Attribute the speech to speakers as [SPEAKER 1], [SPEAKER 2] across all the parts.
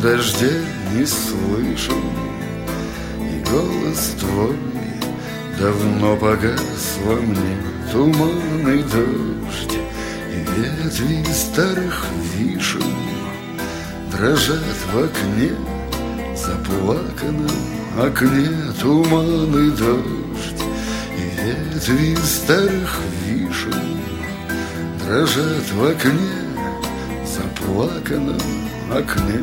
[SPEAKER 1] дождя не слышу, и голос твой давно погас во мне. Туман и дождь, и ветви старых вишен дрожат в окне, заплаканном окне. Туман и дождь, и ветви старых вишен дрожат в окне, заплаканном окне.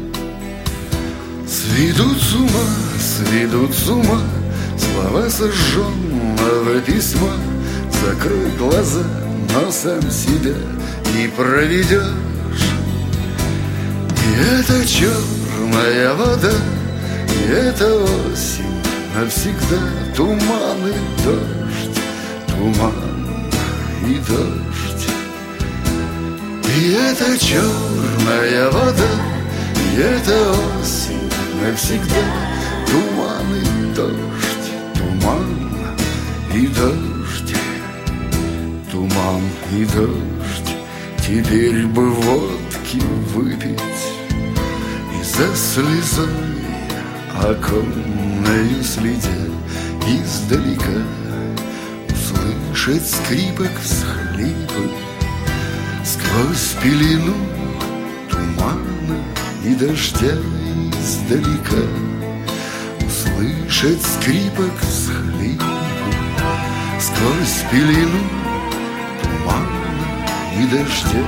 [SPEAKER 1] Сведут с ума слова сожженного письма. Закрой глаза, но сам себя не проведешь. И это черная вода, и это осень навсегда. Туман и дождь, туман и дождь. И это черная вода, и это осень навсегда. Туман и дождь, туман и дождь, туман и дождь. Теперь бы водки выпить и за слезой оконною следя издалека услышать скрипок всхлипы сквозь пелену тумана и дождя издалека. Услышать скрипок всхлипы сквозь пелену тумана и дождя.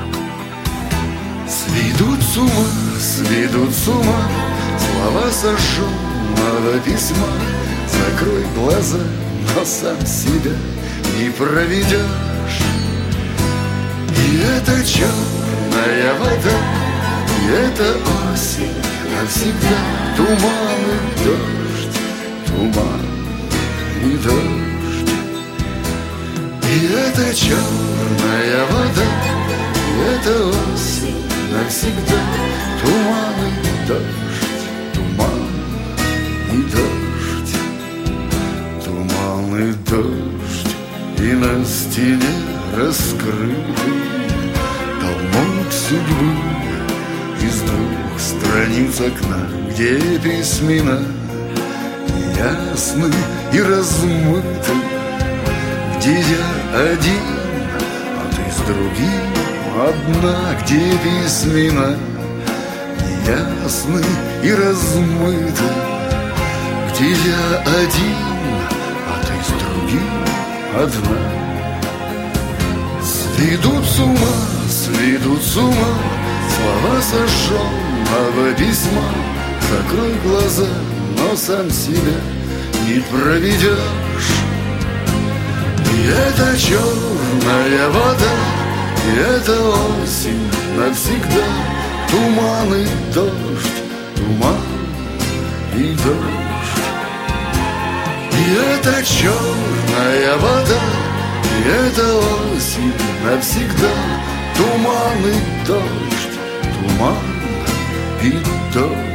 [SPEAKER 1] Сведут с ума слова сожженного письма. Закрой глаза, но сам себя не проведешь. И это черная вода, и это осень навсегда. Туман и дождь, туман и дождь. И это черная вода, и это осень навсегда. Туман и дождь, туман и дождь, туман и дождь. И на стене раскрытый толмуд судьбы из двух страниц окна, где письмена неясны и размыты, где я один, а ты с другим одна, где письмена неясны и размыты, где я один, а ты с другим одна. Сведут с ума слова сожженного письма. Закрой глаза, но сам себя не проведешь. И это черная вода, и это осень навсегда. Туман и дождь, туман и дождь. И это черная вода, и это осень навсегда. Туман и дождь, туман и дождь.